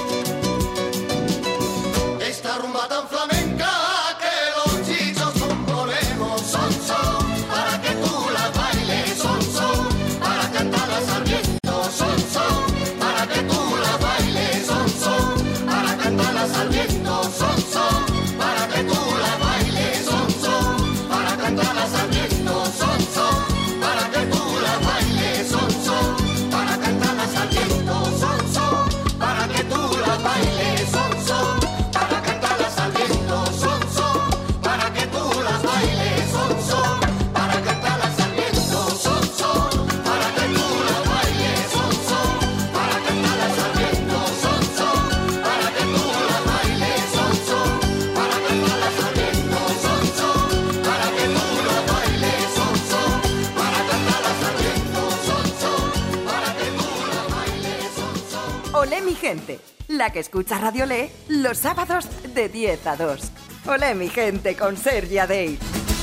esta rumba tan flamenca que los chichos componemos, son para que tú la bailes, son para cantarlas al viento, son para que tú la bailes, son para cantarlas al viento, son para que tú la bailes, son para cantarlas al viento, son para que tú la bailes, son para cantarlas al viento, son para que tú la bailes, son para cantarlas al viento, son para que tú las bailes, son para cantarlas al viento, son para que tú la bailes, son para cantarlas al viento, son para que tú la bailes, son para cantarlas al viento, son para que tú la bailes, son para cantarlas al viento, son para que tú la bailes, Olé mi gente, la que escucha Radio Olé los sábados de 10 a 2. Olé mi gente con Sergi Adey.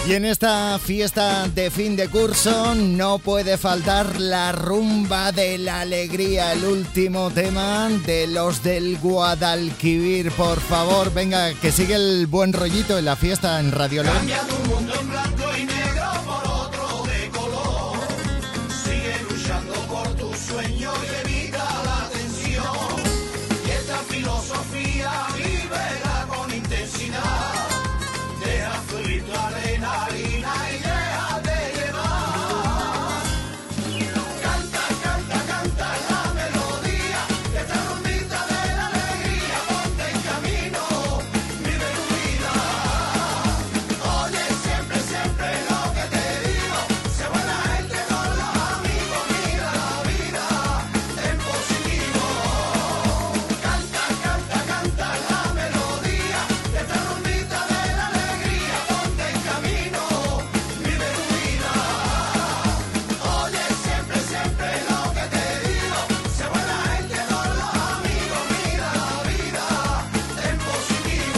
Y en esta fiesta de fin de curso no puede faltar la rumba de la alegría, el último tema de los del Guadalquivir. Por favor, venga, que sigue el buen rollito en la fiesta en Radio Lem. Cambia tu mundo en blanco y negro por otro de color. Sigue luchando por tu sueño y evita la tensión. Y esta filosofía vívela con intensidad. Deja fluir tu adrenalina y déjate llevar. Canta, canta, canta la melodía de esta rumbita de la alegría. Ponte en camino, vive tu vida. Oye siempre, siempre lo que te digo. Sé buena gente con los amigos. Mira la vida en positivo. Canta, canta, canta la melodía de esta rumbita de la alegría. Ponte en camino, vive tu vida. Oye siempre, siempre lo que te digo. Sé buena gente con los amigos. Mira la vida en positivo.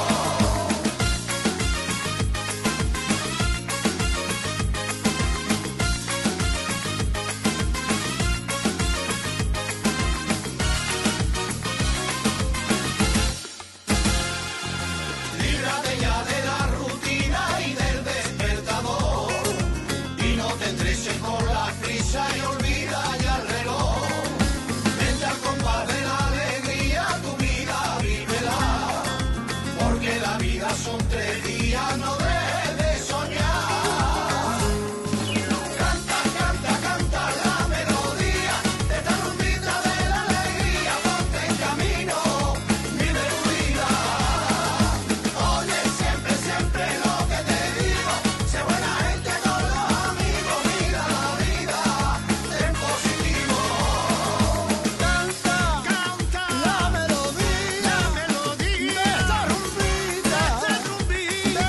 Líbrate ya de la rutina y del despertador. Y no te estreses con la prisa y olvida ya el reloj. Vente al compás de la alegría, tu vida vívela. Porque la vida son 3 días, no dejes de soñar. Canta, canta, canta la melodía de esta rumbita de la alegría. Ponte en camino, vive tu vida. Oye siempre, siempre lo que te digo. Sé buena gente con los amigos. Mira la vida en positivo. Canta, canta la melodía de esta rumbita de la alegría.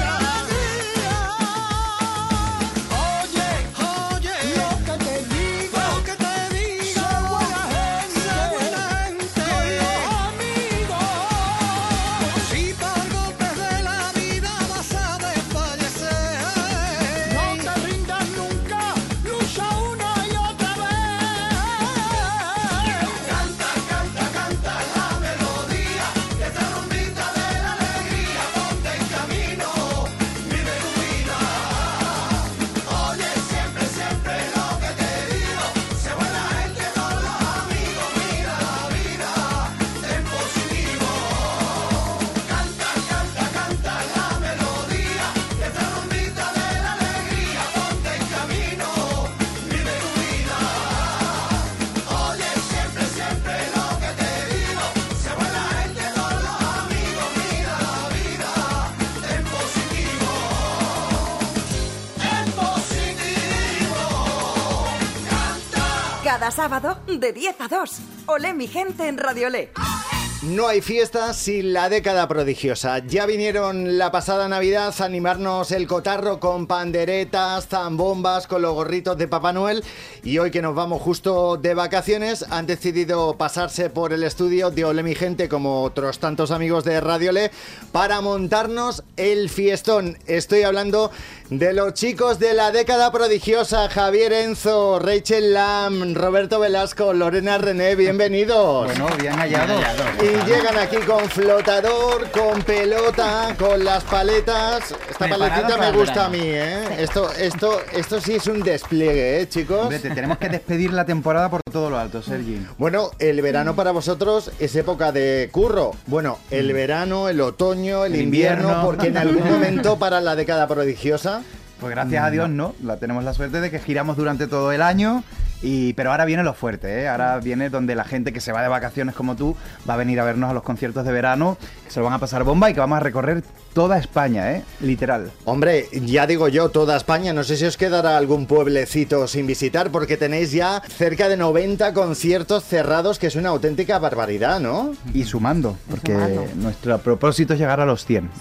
Oye, oye lo que te digo, Sé buena gente con los amigos. Si por golpes de la vida vas a desfallecer, no te rindas nunca, lucha una y otra vez. Canta, canta, canta la melodía de esta rumbita de la alegría. Ponte en camino, vive tu vida. Oye siempre, siempre lo que te digo. Sé buena gente con los amigos. Mira la vida en positivo. Canta, canta, canta la melodía de esta rumbita de la alegría. Ponte en camino, vive tu vida. Oye siempre, siempre lo que te digo. Sé buena gente con los amigos. Mira la vida en positivo. En positivo. Canta. Cada sábado de 10 a 2. Olé mi gente en Radio Lé. No hay fiesta sin la década prodigiosa. Ya vinieron la pasada Navidad a animarnos el cotarro con panderetas, zambombas, con los gorritos de Papá Noel. Y hoy que nos vamos justo de vacaciones, han decidido pasarse por el estudio de Olé mi gente, como otros tantos amigos de Radio Lé, para montarnos el fiestón. Estoy hablando de los chicos de la década prodigiosa: Javier Enzo, Rachel Lam, Roberto Velasco, Lorena René, bienvenidos. Bueno, bien hallado. Y llegan aquí con flotador, con pelota, con las paletas. Esta Preparado paletita para me el gusta a verano. mí, ¿eh? Esto sí es un despliegue, ¿eh, chicos? Hombre, te tenemos que despedir la temporada por todo lo alto, Sergi. Bueno, el verano para vosotros es época de curro. Bueno, el verano, el otoño, el invierno, porque en algún momento para la década prodigiosa. Pues gracias a Dios, ¿no? Tenemos la suerte de que giramos durante todo el año. Pero ahora viene lo fuerte, ¿eh? Ahora viene donde la gente que se va de vacaciones como tú va a venir a vernos a los conciertos de verano, que se lo van a pasar bomba y que vamos a recorrer toda España, ¿eh? Literal. Hombre, ya digo yo, toda España. No sé si os quedará algún pueblecito sin visitar, porque tenéis ya cerca de 90 conciertos cerrados, que es una auténtica barbaridad, ¿no? Y sumando, porque nuestro propósito es llegar a los 100, ¿eh?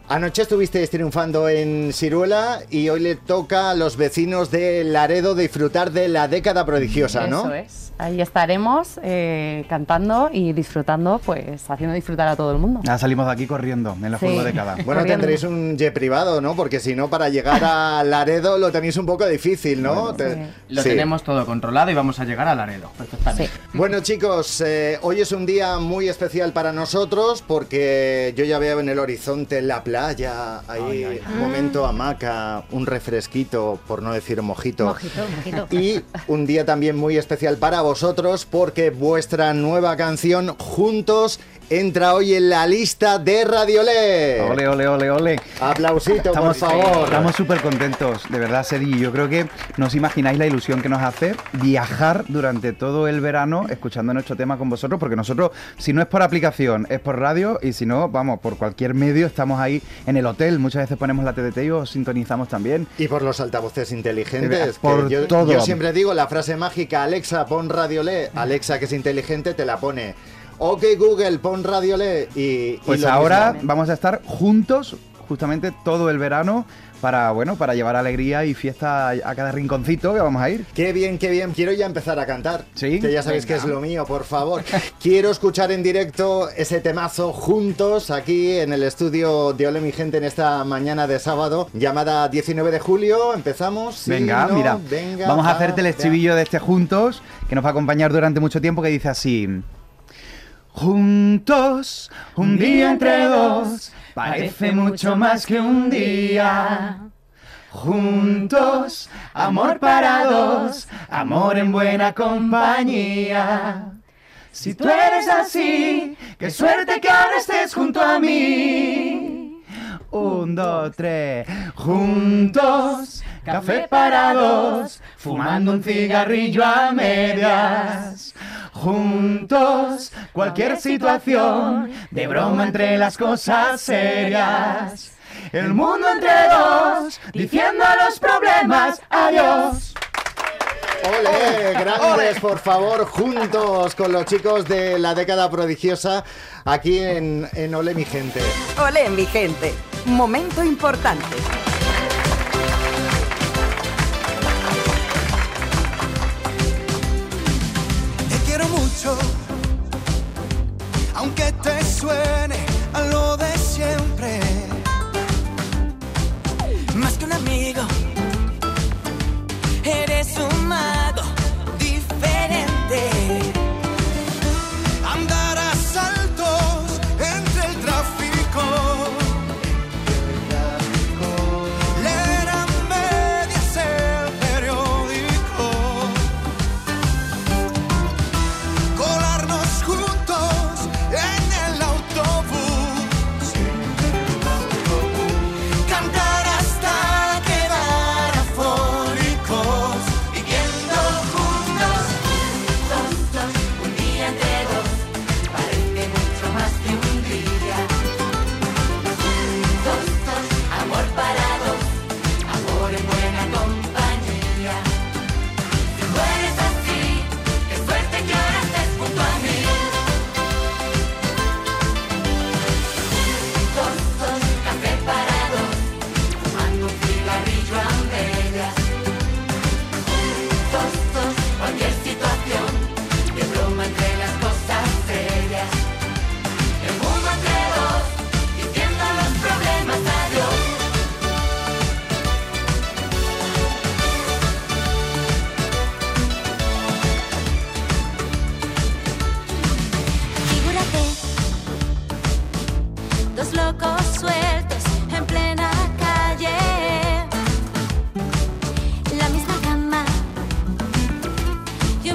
Anoche estuvisteis triunfando en Siruela y hoy le toca a los vecinos de Laredo disfrutar de la década prodigiosa, ¿no? Eso es. Ahí estaremos cantando y disfrutando, pues haciendo disfrutar a todo el mundo. Ya salimos de aquí corriendo en la furgodécada. Bueno, tendréis un jet privado, ¿no? Porque si no, para llegar a Laredo lo tenéis un poco difícil, ¿no? Lo tenemos todo controlado y vamos a llegar a Laredo, perfectamente. Bueno, chicos, hoy es un día muy especial para nosotros porque yo ya veo en el horizonte la playa, ahí un momento hamaca, un refresquito, por no decir mojito. Mojito. Y un día también muy especial para vosotros porque vuestra nueva canción Juntos entra hoy en la lista de Radiolé. Ole, ole, ole, ole. Aplausito, por favor. Estamos súper contentos, de verdad, Sedi. Yo creo que no os imagináis la ilusión que nos hace viajar durante todo el verano escuchando nuestro tema con vosotros, porque nosotros, si no es por aplicación, es por radio, y si no, vamos, por cualquier medio, estamos ahí en el hotel. Muchas veces ponemos la TDT y os sintonizamos también. Y por los altavoces inteligentes. Por todo. Yo siempre digo la frase mágica, Alexa, pon Radiolé. Alexa, que es inteligente, te la pone. Ok, Google, pon Radiolé. Pues ahora vamos a estar juntos justamente todo el verano para llevar alegría y fiesta a cada rinconcito que vamos a ir. Qué bien, qué bien. Quiero ya empezar a cantar. Sí. Que ya sabéis que es lo mío, por favor. Quiero escuchar en directo ese temazo juntos aquí en el estudio de Ole mi gente en esta mañana de sábado, llamada 19 de julio. Empezamos. ¿Sí? Venga, ¿No? mira. Venga, vamos a hacerte el estribillo de este Juntos, que nos va a acompañar durante mucho tiempo, que dice así: juntos, un día entre dos, parece mucho más que un día. Juntos, amor para dos, amor en buena compañía. Si tú eres así, qué suerte que ahora estés junto a mí. 1, 2, 3, juntos, café para dos, fumando un cigarrillo a medias. Juntos, cualquier situación, de broma entre las cosas serias. El mundo entre dos, diciendo a los problemas adiós. ¡Ole! Grandes, por favor, juntos con los chicos de la década prodigiosa aquí en Ole mi gente. Ole mi gente, momento importante.